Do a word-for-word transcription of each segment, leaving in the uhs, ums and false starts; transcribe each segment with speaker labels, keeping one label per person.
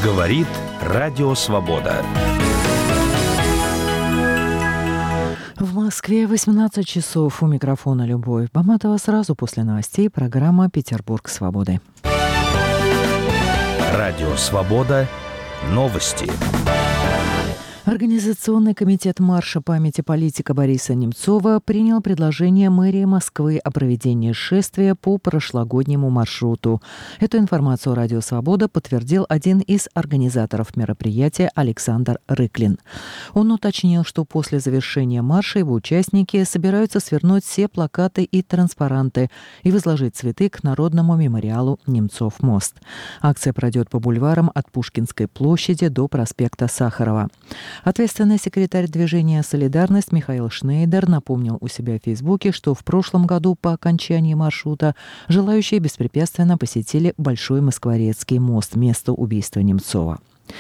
Speaker 1: Говорит Радио Свобода.
Speaker 2: В Москве восемнадцать часов. У микрофона Любовь Баматова. Сразу после новостей программа «Петербург свободы».
Speaker 1: Радио Свобода. Новости.
Speaker 2: Организационный комитет марша памяти политика Бориса Немцова принял предложение мэрии Москвы о проведении шествия по прошлогоднему маршруту. Эту информацию Радио Свобода подтвердил один из организаторов мероприятия Александр Рыклин. Он уточнил, что после завершения марша его участники собираются свернуть все плакаты и транспаранты и возложить цветы к народному мемориалу «Немцов мост». Акция пройдет по бульварам от Пушкинской площади до проспекта Сахарова. Ответственный секретарь движения «Солидарность» Михаил Шнейдер напомнил у себя в Фейсбуке, что в прошлом году по окончании маршрута желающие беспрепятственно посетили Большой Москворецкий мост, место убийства Немцова.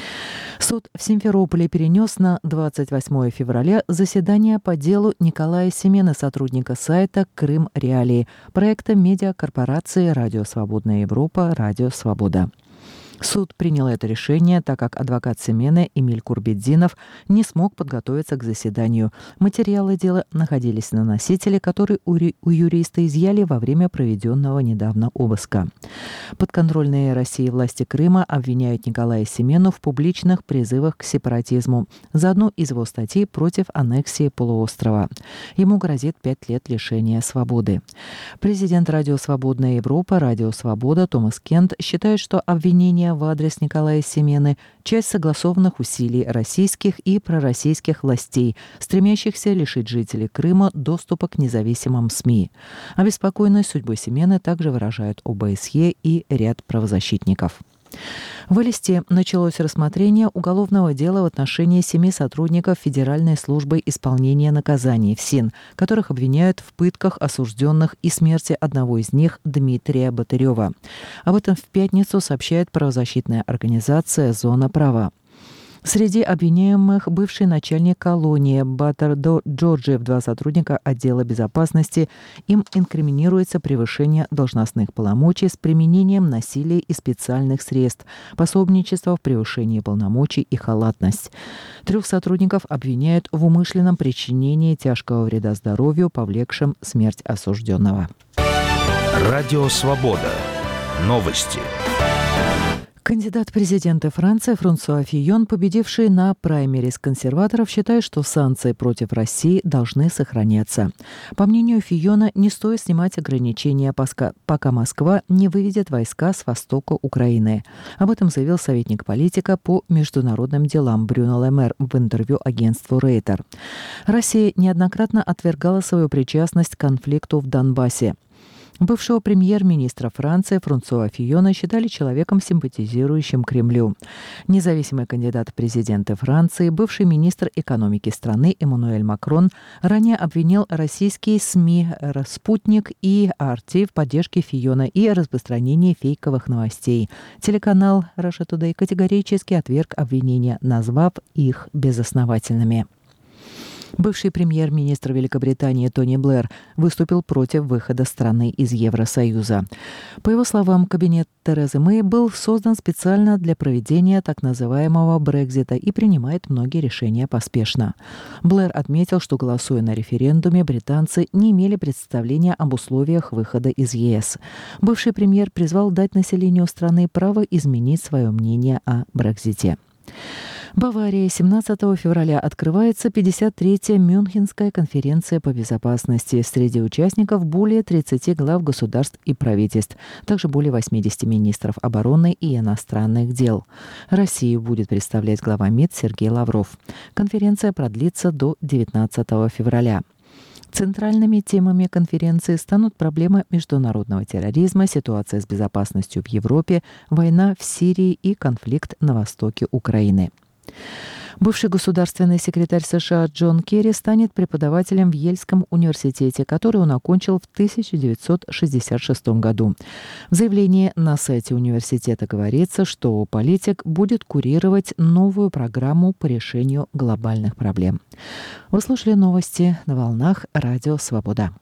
Speaker 2: Суд в Симферополе перенес на двадцать восьмое февраля заседание по делу Николая Семена, сотрудника сайта «Крым Реалии», проекта медиакорпорации «Радио Свободная Европа», «Радио Свобода». Суд принял это решение, так как адвокат Семена Эмиль Курбетдинов не смог подготовиться к заседанию. Материалы дела находились на носителе, который у, ю- у юриста изъяли во время проведенного недавно обыска. Подконтрольные России власти Крыма обвиняют Николая Семену в публичных призывах к сепаратизму за одну из его статей против аннексии полуострова. Ему грозит пять лет лишения свободы. Президент Радио Свободная Европа, Радио Свобода Томас Кент считает, что обвинение в адрес Николая Семены – часть согласованных усилий российских и пророссийских властей, стремящихся лишить жителей Крыма доступа к независимым СМИ. Обеспокоенность судьбой Семены также выражают о бэ эс е и ряд правозащитников. В Элисте началось рассмотрение уголовного дела в отношении семи сотрудников Федеральной службы исполнения наказаний ФСИН, которых обвиняют в пытках осужденных и смерти одного из них, Дмитрия Батырева. Об этом в пятницу сообщает правозащитная организация «Зона права». Среди обвиняемых бывший начальник колонии Батар Джорджиев, два сотрудника отдела безопасности. Им инкриминируется превышение должностных полномочий с применением насилия и специальных средств, пособничество в превышении полномочий и халатность. Трех сотрудников обвиняют в умышленном причинении тяжкого вреда здоровью, повлекшем смерть осужденного.
Speaker 1: Радио Свобода. Новости.
Speaker 2: Кандидат в президенты Франции Франсуа Фийон, победивший на праймерис консерваторов, считает, что санкции против России должны сохраняться. По мнению Фийона, не стоит снимать ограничения, пока Москва не выведет войска с востока Украины. Об этом заявил советник политика по международным делам Брюно Ле Мэр в интервью агентству Рейтер. Россия неоднократно отвергала свою причастность к конфликту в Донбассе. Бывшего премьер-министра Франции Франсуа Фийона считали человеком, симпатизирующим Кремлю. Независимый кандидат в президенты Франции, бывший министр экономики страны Эммануэль Макрон ранее обвинил российские СМИ «Спутник» и «Арти» в поддержке Фийона и распространении фейковых новостей. Телеканал Russia Today категорически отверг обвинения, назвав их безосновательными. Бывший премьер-министр Великобритании Тони Блэр выступил против выхода страны из Евросоюза. По его словам, кабинет Терезы Мэй был создан специально для проведения так называемого Брексита и принимает многие решения поспешно. Блэр отметил, что, голосуя на референдуме, британцы не имели представления об условиях выхода из е эс. Бывший премьер призвал дать населению страны право изменить свое мнение о Брексите. Баварии семнадцатого февраля открывается пятьдесят третья Мюнхенская конференция по безопасности. Среди участников более тридцати глав государств и правительств, также более восьмидесяти министров обороны и иностранных дел. Россию будет представлять глава МИД Сергей Лавров. Конференция продлится до девятнадцатого февраля. Центральными темами конференции станут проблемы международного терроризма, ситуация с безопасностью в Европе, война в Сирии и конфликт на востоке Украины. Бывший государственный секретарь США Джон Керри станет преподавателем в Ельском университете, который он окончил в тысяча девятьсот шестьдесят шестом году. В заявлении на сайте университета говорится, что политик будет курировать новую программу по решению глобальных проблем. Вы слушали новости на волнах Радио Свобода.